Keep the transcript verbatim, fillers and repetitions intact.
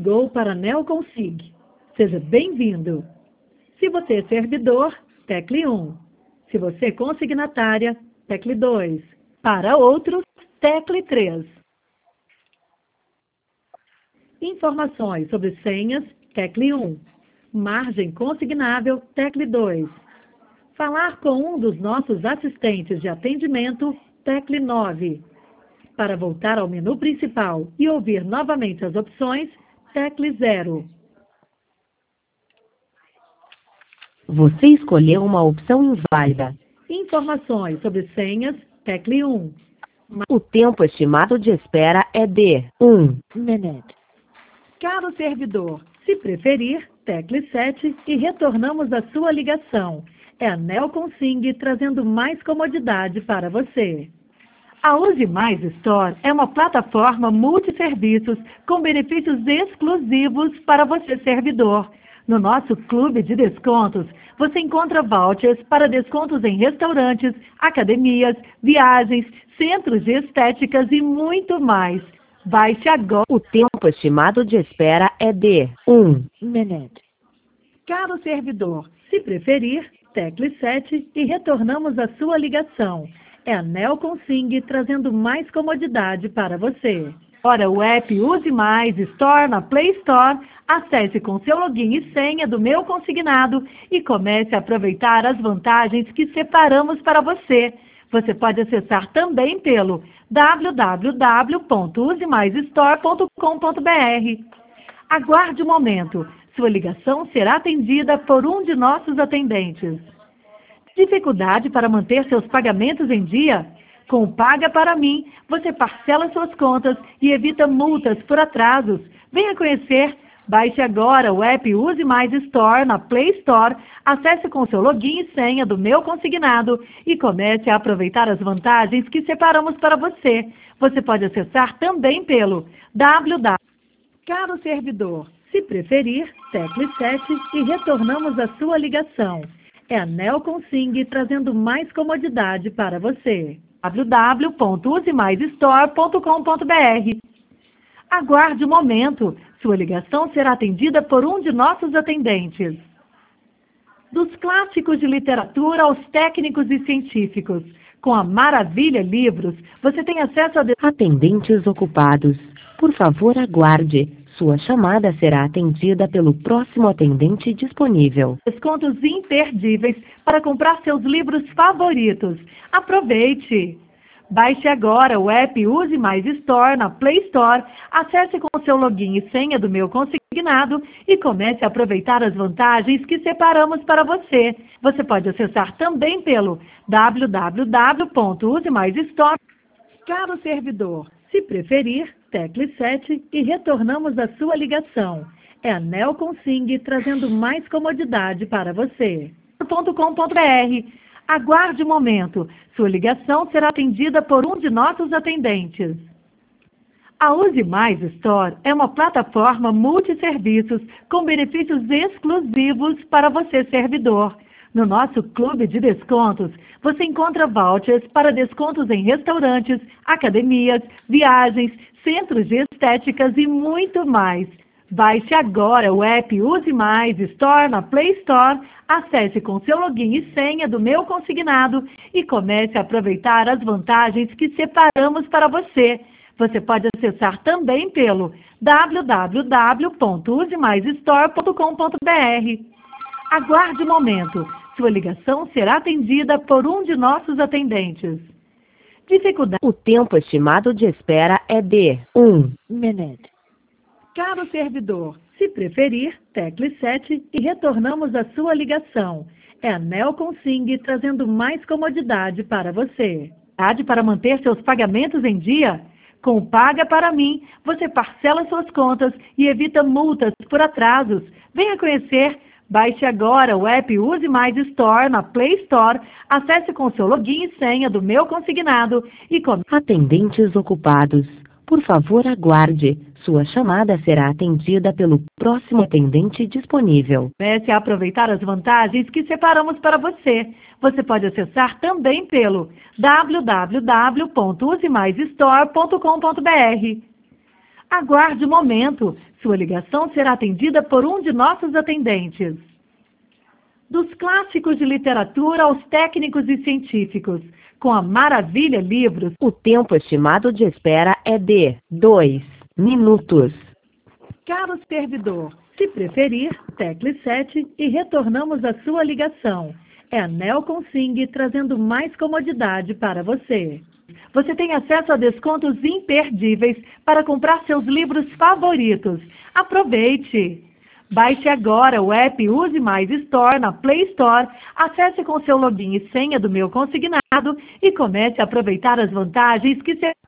ligou para a Neoconsig. Seja bem-vindo. Se você é servidor, tecle um. Se você é consignatária, tecle dois. Para outros, tecle três. Informações sobre senhas, tecle um. Margem consignável, tecle dois. Falar com um dos nossos assistentes de atendimento, tecle nove. Para voltar ao menu principal e ouvir novamente as opções, tecle zero. Você escolheu uma opção inválida. Informações sobre senhas, tecle um. O tempo estimado de espera é de um minuto. Caro servidor, se preferir, tecle sete e retornamos a sua ligação. É a Neoconsig trazendo mais comodidade para você. A Use Mais Store é uma plataforma multisserviços com benefícios exclusivos para você servidor. No nosso clube de descontos, você encontra vouchers para descontos em restaurantes, academias, viagens, centros de estéticas e muito mais. Baixe agora. O tempo estimado de espera é de um minuto. Caro servidor, se preferir, tecle sete e retornamos a sua ligação. É a Neoconsig trazendo mais comodidade para você. Ora, o app Use Mais Store na Play Store, acesse com seu login e senha do Meu Consignado e comece a aproveitar as vantagens que separamos para você. Você pode acessar também pelo w w w ponto use mais store ponto com ponto b r. Aguarde um momento. Sua ligação será atendida por um de nossos atendentes. Dificuldade para manter seus pagamentos em dia? Com o Paga Para Mim, você parcela suas contas e evita multas por atrasos. Venha conhecer. Baixe agora o app Use Mais Store na Play Store, acesse com seu login e senha do Meu Consignado e comece a aproveitar as vantagens que separamos para você. Você pode acessar também pelo w w w. Caro servidor, se preferir, tecle sete e retornamos a sua ligação. É a Neoconsig trazendo mais comodidade para você. w w w ponto use mais store ponto com ponto b r. Aguarde um momento. Sua ligação será atendida por um de nossos atendentes. Dos clássicos de literatura aos técnicos e científicos, com a Maravilha Livros, você tem acesso a... Atendentes ocupados. Por favor, aguarde. Sua chamada será atendida pelo próximo atendente disponível. Descontos imperdíveis para comprar seus livros favoritos. Aproveite! Baixe agora o app Use Mais Store na Play Store, acesse com seu login e senha do Meu Consignado e comece a aproveitar as vantagens que separamos para você. Você pode acessar também pelo w w w ponto use mais store. Caro servidor, se preferir, tecle sete e retornamos a sua ligação. É a Neoconsig trazendo mais comodidade para você. ponto com ponto b r. Aguarde um momento. Sua ligação será atendida por um de nossos atendentes. A Use Mais Store é uma plataforma multisserviços com benefícios exclusivos para você servidor. No nosso clube de descontos, você encontra vouchers para descontos em restaurantes, academias, viagens, centros de estéticas e muito mais. Baixe agora o app Use Mais Store na Play Store, acesse com seu login e senha do Meu Consignado e comece a aproveitar as vantagens que separamos para você. Você pode acessar também pelo w w w ponto use mais store ponto com ponto b r. Aguarde um momento. Sua ligação será atendida por um de nossos atendentes. Dificuldade. O tempo estimado de espera é de um minuto. Caro servidor, se preferir, tecle sete e retornamos a sua ligação. É a Neoconsig trazendo mais comodidade para você. Para manter seus pagamentos em dia? Com o Paga Para Mim, você parcela suas contas e evita multas por atrasos. Venha conhecer. Baixe agora o app Use Mais Store na Play Store, acesse com seu login e senha do Meu Consignado e comece... Atendentes ocupados. Por favor, aguarde. Sua chamada será atendida pelo próximo atendente disponível. Comece a aproveitar as vantagens que separamos para você. Você pode acessar também pelo w w w ponto use mais store ponto com ponto b r. Aguarde um momento. Sua ligação será atendida por um de nossos atendentes. Dos clássicos de literatura aos técnicos e científicos, com a Maravilha Livros, o tempo estimado de espera é de dois minutos. Caro servidor, se preferir, tecle sete e retornamos a sua ligação. É a Neoconsing trazendo mais comodidade para você. Você tem acesso a descontos imperdíveis para comprar seus livros favoritos. Aproveite! Baixe agora o app Use Mais Store na Play Store, acesse com seu login e senha do Meu Consignado e comece a aproveitar as vantagens que